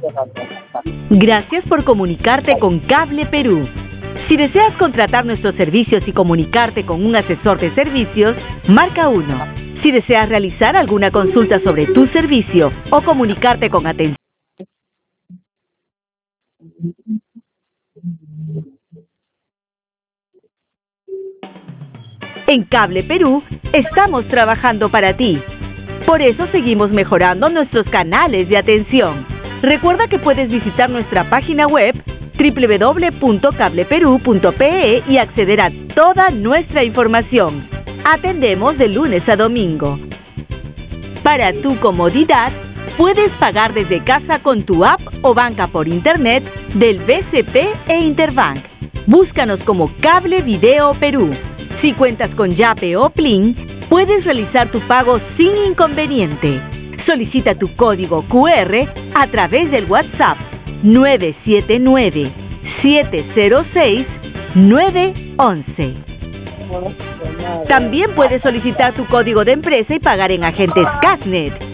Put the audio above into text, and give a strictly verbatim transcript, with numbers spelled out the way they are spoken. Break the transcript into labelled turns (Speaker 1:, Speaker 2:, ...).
Speaker 1: Gracias por comunicarte con Cable Perú. Si deseas contratar nuestros servicios y comunicarte con un asesor de servicios, marca uno. Si deseas realizar alguna consulta sobre tu servicio o comunicarte con atención en Cable Perú, estamos trabajando para ti. Por eso seguimos mejorando nuestros canales de atención. Recuerda que puedes visitar nuestra página web doble u doble u doble u punto cable perú punto pe e y acceder a toda nuestra información. Atendemos de lunes a domingo. Para tu comodidad, puedes pagar desde casa con tu app o banca por internet del B C P e Interbank. Búscanos como Cable Video Perú. Si cuentas con Yape o Plin, puedes realizar tu pago sin inconveniente. Solicita tu código cu erre a través del WhatsApp nueve siete nueve, siete cero seis, nueve uno uno. También puedes solicitar tu código de empresa y pagar en agentes Casnet.